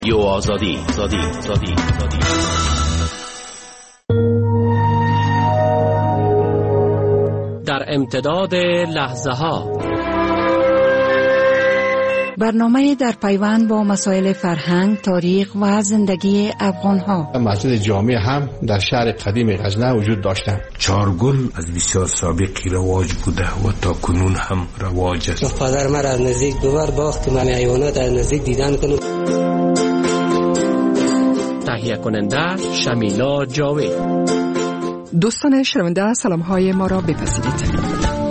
یو آزادی در امتداد لحظه ها، برنامه در پیوند با مسائل فرهنگ، تاریخ و زندگی افغان‌ها. مسجد جامع هم در شهر قدیم غزنه وجود داشته. چارگل از بسیار سابقی رواج بوده و تا کنون هم رواج است. پدر من از نزدیک دوبار باخت من حیوانات از نزدیک دیدن کنم. تهیه کننده شمیلا جاوید. دوستان شنونده سلام‌های ما را بپذیرید.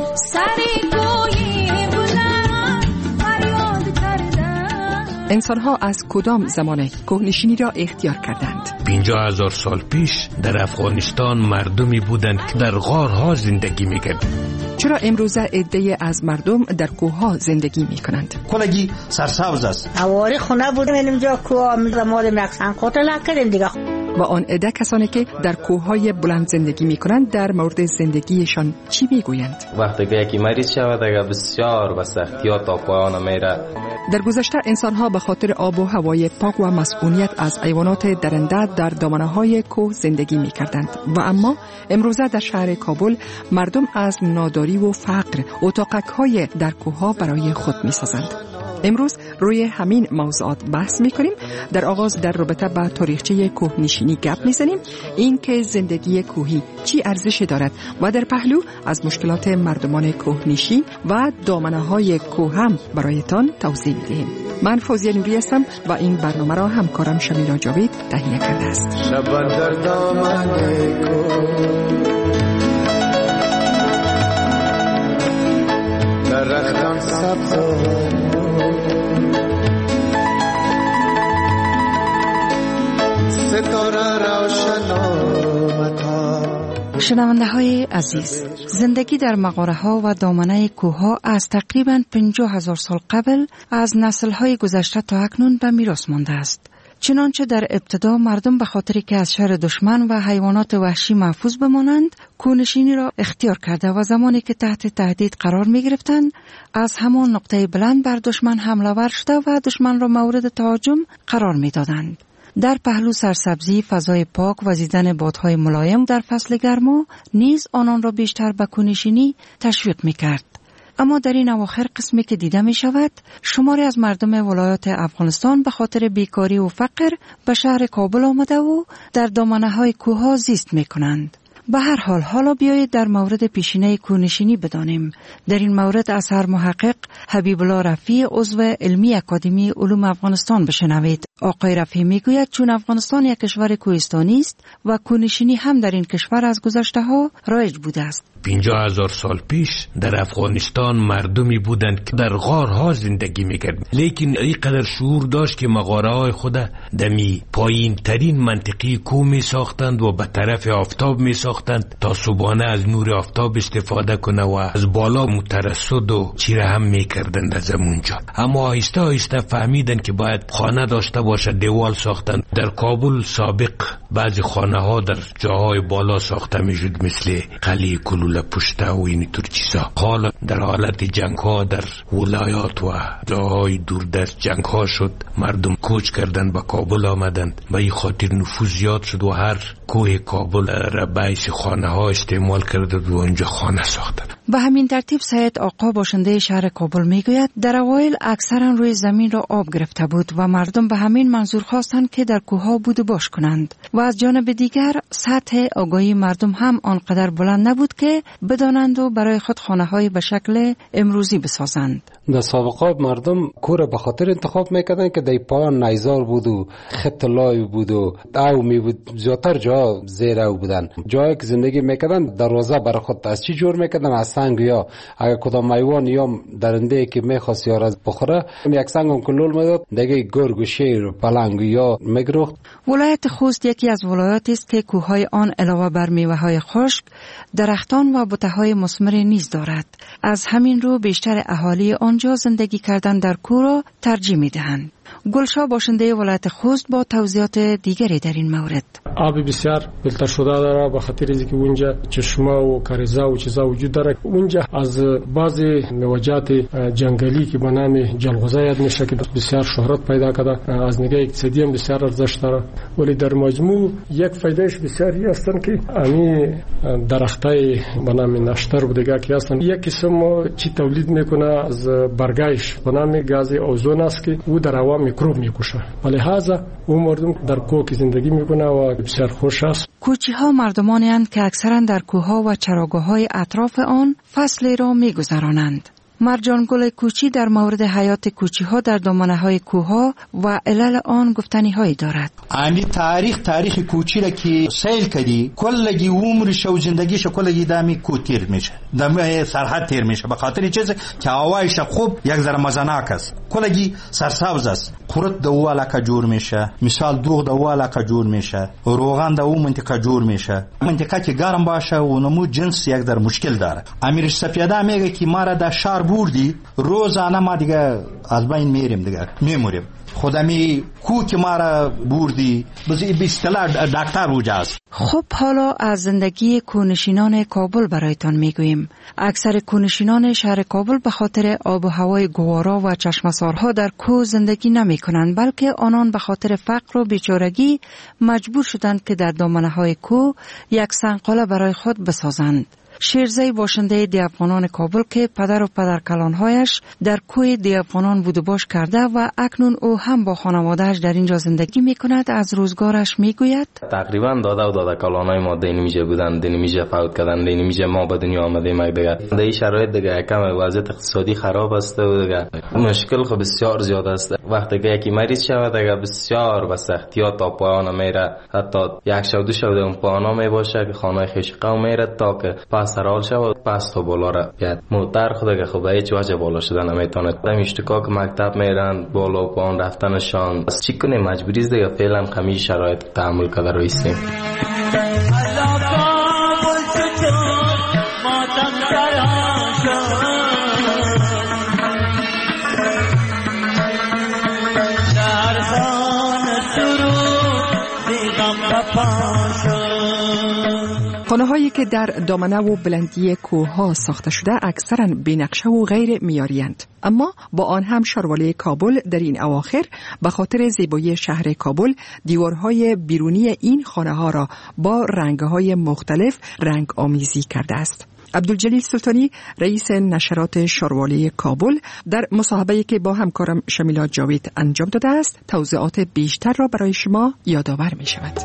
انسان‌ها از کدام زمانه کوهنشینی را اختیار کردند؟ 50,000 سال پیش در افغانستان مردمی بودند که در غارها زندگی می‌کردند. چرا امروزه عده‌ای از مردم در کوه‌ها زندگی می‌کنند؟ کلگی سرسبز است. اواری خونه بودم اینجا کوه می‌رمادیم رقصن قتل کردیم دیگه. با آن عده کسانی که در کوه‌های بلند زندگی می‌کنند در مورد زندگیشان چی می‌گویند؟ وقتی که یکی مریض شود دیگه بسیار به سختی‌ها تا پایان میره. در گذشته انسان‌ها به خاطر آب و هوای پاک و مسئولیت از حیوانات درنده در دامنه‌های کوه زندگی می‌کردند و اما امروزه در شهر کابل مردم از ناداری و فقر اتاقک‌های در کوه‌ها برای خود می‌سازند. امروز روی همین موضوعات بحث می‌کنیم. در آغاز در رابطه با تاریخچه کوهنشینی گپ می‌زنیم، این که زندگی کوهی چی ارزشی دارد و در پهلو از مشکلات مردمان کوهنشین و دامنه‌های کوه هم برایتان توضیح می‌دهیم. من فوزیه نوری هستم و این برنامه را همکارم شمیلا جاوید تهیه کرده است. شب در دامن کوه درختان سبز شنونده های عزیز، زندگی در مغاره ها و دامنه کوه ها از تقریباً 50,000 سال قبل از نسل های گذشته تا اکنون به میراث مانده است. چنانچه در ابتدا مردم به خاطری که از شر دشمن و حیوانات وحشی محفوظ بمانند کوهنشینی را اختیار کرده و زمانی که تحت تهدید قرار می گرفتند از همان نقطه بلند بر دشمن حمله ور شده و دشمن را مورد تهاجم قرار می دادند. در پهلو سرسبزی، فضای پاک و زیدن بادهای ملایم در فصل گرما نیز آنان را بیشتر به کوهنشینی تشویق می کرد. اما در این اواخر قسمی که دیده می شود، شماری از مردم ولایات افغانستان به خاطر بیکاری و فقر به شهر کابل آمده و در دامنه های کوه ها زیست می کنند. به هر حال حالا بیایید در مورد پیشینه کوهنشینی بدانیم. در این مورد از هر محقق حبیب الله رفیع عضو علمی اکادمی علوم افغانستان بشنوید. آقای رفیع میگوید چون افغانستان یک کشور کوهستانی است و کوهنشینی هم در این کشور از گذشته ها رایج بوده است. 50,000 سال پیش در افغانستان مردمی بودند که در غارها زندگی میکردند، لیکن اینقدر شعور داشت که مغاره‌های خود دمی پایین ترین منطقه کوه می ساختند و به طرف آفتاب می ساختند تا صبحانه از نور آفتاب استفاده کنه و از بالا مترصد و چیره هم میکردند از اونجا. اما آهسته آهسته فهمیدند که باید خانه داشته باشه، دیوال ساختند. در کابل سابق بعضی خانه ها در جاهای بالا ساخته میشد مثل قلعه کلوله پشته و اینطور چیزا. حالا در حالت جنگ ها در ولایات و جاهای دوردست جنگ ها شد، مردم کوچ کردند به کابل آمدند. به این خاطر نفوذ زیاد شد و هر کوه کابل را بایس خانه ها استعمال کرد و اونجا خانه ساختند. به همین ترتیب سید آقا باشنده شهر کابل میگوید در اوایل اکثرا روی زمین را آب گرفته بود و مردم به همین منظور خواستند که در کوه‌ها بود و باش کنند و از جانب دیگر سطح آگاهی مردم هم آنقدر بلند نبود که بدانند و برای خود خانه‌های به شکل امروزی بسازند. در سابقه مردم کوره به خاطر انتخاب میکردن که در پایان نیزار بود و خط لای بود و او می بود، زیادتر جا زیر او بودن. جایی که زندگی میکردن دروازه برای خود از چی جور میکردن؟ از سنگ، یا اگر کدام حیوان یا درنده که میخواست یا را بخوره یک سنگ هم کلول میداد دیگه گرگ و شیر پلنگ یا میگروخت. ولایت خوست یکی از ولایاتی است که کوههای آن علاوه بر میوه‌های خشک درختان و بوته‌های مثمر نیز دارد. از همین رو بیشتر اهالی آنجا زندگی کردن در کوه را ترجیح می‌دهند. گلشاه باشنده ولایت خوست با توضیحات دیگری در این مورد. آب بسیار فیلتر شده داره، به خاطر اینکه اونجا چشمه و کاریزا و چیزا وجود داره. اونجا از بعضی موجات جنگلی که به نام جلغوزه یاد میشه که بسیار شهرت پیدا کرده، از نگاه اقتصادی هم بسیار ارزش داره. ولی در مجموع یک فایدهش بسیاری هستن که امی درختای به نام نشتر و دیگه که هستن، یک قسم چی تولید میکنه از برگایش به نام گاز اوزون است که او در هوا میکروب میکشه. ولی لحاظا اون مردم در کوه زندگی میکنه و بسیار خوش است. کوچی‌ها مردمانی اند که اکثرا در کوه‌ها و چراگاه‌های اطراف آن فصل را می‌گذرانند. مرجان گل کوچی در مورد حیات کوچی‌ها در دامنه‌های کوه‌ها و علل آن گفتنی‌هایی دارد. امی تاریخ کوچی را که سیل کردی کلگی عمرش و زندگیش کلگی دامی کو تیر میشه، دم سرحد تیر میشه، به خاطر چیزی که هوایش خوب یک ذره مزناک است، کلگی سرسبز است. قرط د او علاقه جوړ میشه، مثال دوغ د او علاقه جوړ میشه، روغان د او منطقه جوړ میشه. منطقه که گرم باشه و نمو جنس یک در مشکل داره. امیرش سپیده میگه که ما را در شهر بردی، روزانه ما دیگه از بین میریم، دیگه میموریم. خودمی کو که ما را بردی به اصطلاح دکتر وجاست. خب حالا از زندگی کوهنشینان کابل برایتان میگوییم. اکثر کوهنشینان شهر کابل به خاطر آب و هوای گوارا و چشمسارها در کوه زندگی نمی کنند، بلکه آنان به خاطر فقر و بیچارگی مجبور شدند که در دامنه‌های کوه یک سنگقاله برای خود بسازند. شیرزی باشنده دیافغانان کابل که پدر و پدرکلانهایش در کوه دیافغانان بود و باش کرده و اکنون او هم با خانوادهش در اینجا زندگی می کند، از روزگارش می گوید. تقریبا داده و دادکلانهای ما دینمیجه بودن، دینمیجه فوت کردن، دینمیجه ما به دنیا آمده ما دیگه. در این شرایط دیگه کم وضعیت اقتصادی خراب است و دیگه مشکل خب بسیار زیاد است. وقتی که یکی مریض شود دیگه بسیار به سختیات تا پایان میره، حتی یک شب دو شب اون پایان می باشه که خانه خویش قوم میره تا که سرال شود پس تا بالا را بیاد. مدر خدا که خب هیچ وجه بالا شدن نمیتونه. اشتکا که مکتب میرن بالا و پایان رفتنشان از چی کنه مجبوری است دیگه. فعلا کمی شرایط تحمل کرده رویستیم. خانه‌هایی که در دامنه و بلندی کوه‌ها ساخته شده اکثراً بی‌نقشه و غیر معیاری‌اند، اما با آن هم شاروالی کابل در این اواخر به خاطر زیبایی شهر کابل دیوارهای بیرونی این خانه‌ها را با رنگ‌های مختلف رنگ آمیزی کرده است. عبدالجلیل سلطانی رئیس نشرات شاروالی کابل در مصاحبه‌ای که با همکارم شمیلا جاوید انجام داده است توضیحات بیشتر را برای شما یادآور می‌شود.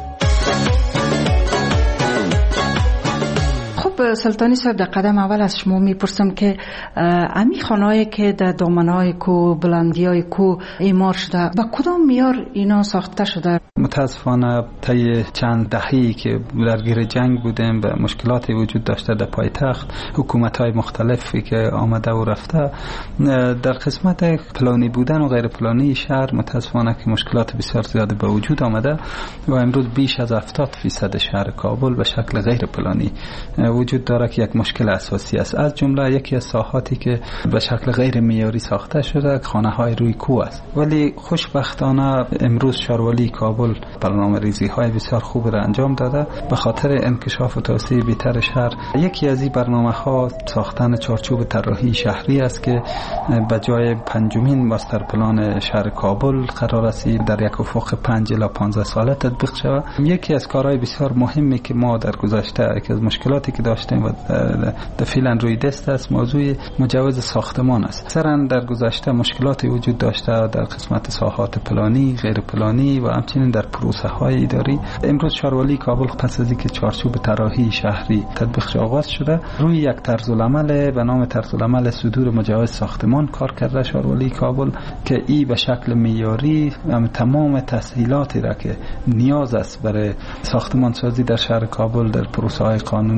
خب سلطانی صاحب، در قدم اول از شما میپرسم که امی خانه‌ای که در دامنه‌های کوه، بلندی‌های کوه اعمار شده، با کدام معیار اینا ساخته شده؟ متاسفانه طی چند دهه‌ای که درگیر جنگ بودیم و مشکلاتی وجود داشته در پایتخت، حکومت‌های مختلفی که آمده و رفته، در قسمت پلانی بودن و غیر پلانی شهر متاسفانه که مشکلات بسیار زیادی به وجود آمده و امروز بیش از 70% شهر کابل به شکل غیر پلانی وجود داره که یک مشکل اساسی است. از جمله یکی از ساحاتی که به شکل غیر معیاری ساخته شده خانه‌های روی کوه است. ولی خوشبختانه امروز شاروالی کابل برنامه‌ریزی‌های بسیار خوب را انجام داده به خاطر انکشاف و توسعه بهتر شهر. یکی از این برنامه‌ها ساختن چارچوب طراحی شهری است که به جای 5مین ماستر پلان شهر کابل قرار است در یک افق 5 الی 15 ساله تطبیق شود. یکی از کارهای بسیار مهمی که ما در گذشته یکی از مشکلاتی که داشتیم و در فعلا روی دست است موضوع مجوز ساختمان است. اکثرا در گذشته مشکلاتی وجود داشته در قسمت ساحات پلانی، غیر پلانی و همچنین در پروسه های اداری. امروز شاروالی کابل پس از اینکه چارچوب طراحی شهری تطبیق آغاز شده روی یک طرزالعمل به نام طرزالعمل صدور مجوز ساختمان کار کرده شاروالی کابل که ای به شکل معیاری تمام تسهیلاتی را که نیاز است برای ساختمان سازی در شهر کابل در پروسه های قانونی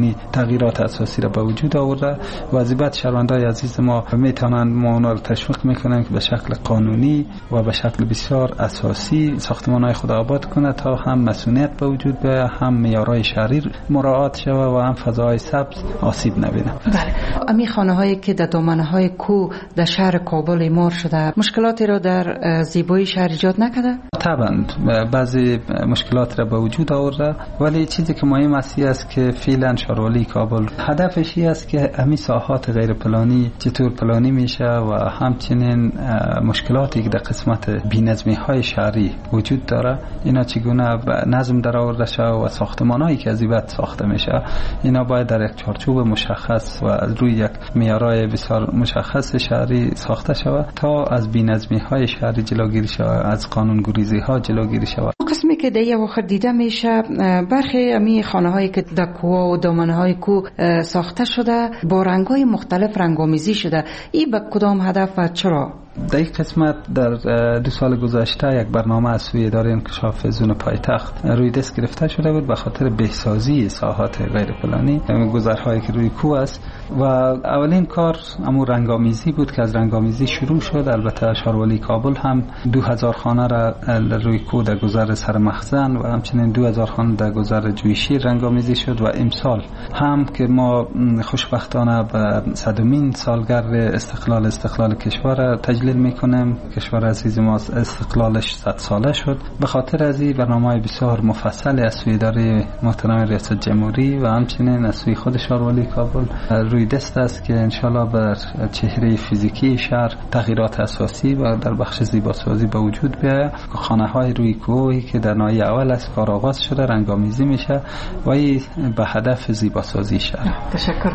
تغییرات اساسی را به وجود آورده و از بعد شهروندان عزیز ما میتونند ما اونا رو تشویق میکنیم که به شکل قانونی و به شکل بسیار اساسی ساختمان‌های خود آباد کنه تا هم مسئولیت به وجود بیاید، هم معیارهای شهری مراعات شود و هم فضای سبز آسیب نبینه. بله، امی خانه‌هایی که در دامنه‌های کوه در شهر کابل اعمار شده مشکلاتی را در زیبایی شهر ایجاد نکرده؟ طبعا بعضی مشکلات را به وجود آورده، ولی چیزی که مهم است که فعلا شهروالی کابل هدفش است که همین ساحات غیر پلانی چطور پلانی میشه و همچنین مشکلاتی که در قسمت بی‌نظمی‌های شهری وجود داره اینا چگونه به نظم در آورده شود و ساختمان‌هایی که از این بعد ساخته میشه اینا باید در یک چارچوب مشخص و از روی یک معیارهای بسیار مشخص شهری ساخته شود تا از بی‌نظمی‌های شهری جلوگیری شود، از قانون‌گریزی‌ها جلوگیری شود. قسمی که در یه وقت دیده میشه برخی امی خانه‌هایی که در کوه و دامنه‌های کوه ساخته شده با رنگ‌های مختلف رنگ‌آمیزی شده، این به کدام هدف و چرا؟ در این قسمت در 2 سال گذشته یک برنامه از سوی اداره انکشاف زون پایتخت روی دست گرفته شده بود به خاطر بهسازی ساحات غیر پلانی گذرهایی که روی کوه است و اولین کار امو رنگ‌آمیزی بود که از رنگ‌آمیزی شروع شد. البته شهروالی کابل هم 2000 خانه را روی کوه در گذر سر مخزن و همچنین 2000 خانه در گذر جویشیر رنگ‌آمیزی شد و امسال هم که ما خوشبختانه به 100مین سالگرد استقلال کشور تجلیل میکنم. کشور عزیز ما استقلالش 100 ساله شد. به خاطر از این برنامه‌های بسیار مفصل از سوی اداره محترم ریاست جمهوری و همچنین از سوی خود شهروالی کابل روی دست است که انشالله بر چهره فیزیکی شهر تغییرات اساسی و در بخش زیباسازی به وجود بیاید. خانه‌های روی کوهی که در ناحیه اول از کار آغاز شده رنگ‌آمیزی میشه و این به هدف زیباسازی شهر. تشکر.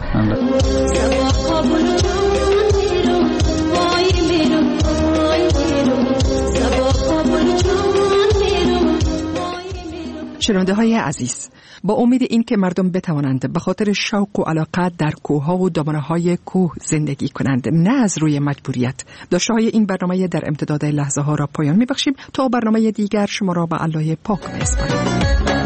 شنونده های عزیز، با امید این که مردم بتوانند به خاطر شوق و علاقه در کوه‌ها و دامنه‌های کوه زندگی کنند نه از روی مجبوریت، داشته های این برنامه در امتداد لحظه ها را پایان می‌بخشیم تا برنامه دیگر شما را به الله پاک می‌سپاریم.